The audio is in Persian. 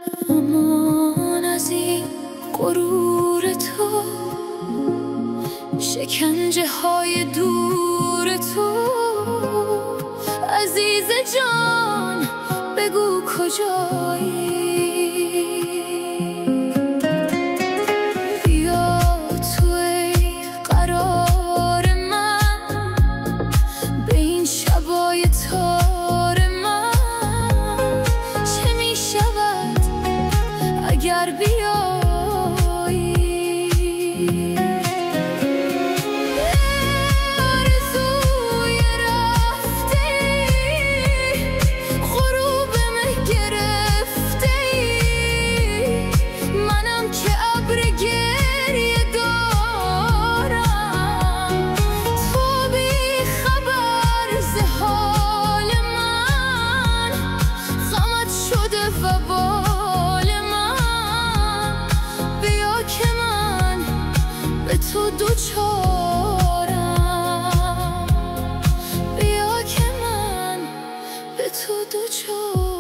امان از این غرور تو، شکنجه های دور تو. عزیز جان بگو کجایی؟ بیا توی قرار من، به این شبای تار من. چه می شود اگر بیایی؟ تو دوچارم، بیا که من به تو دوچارم.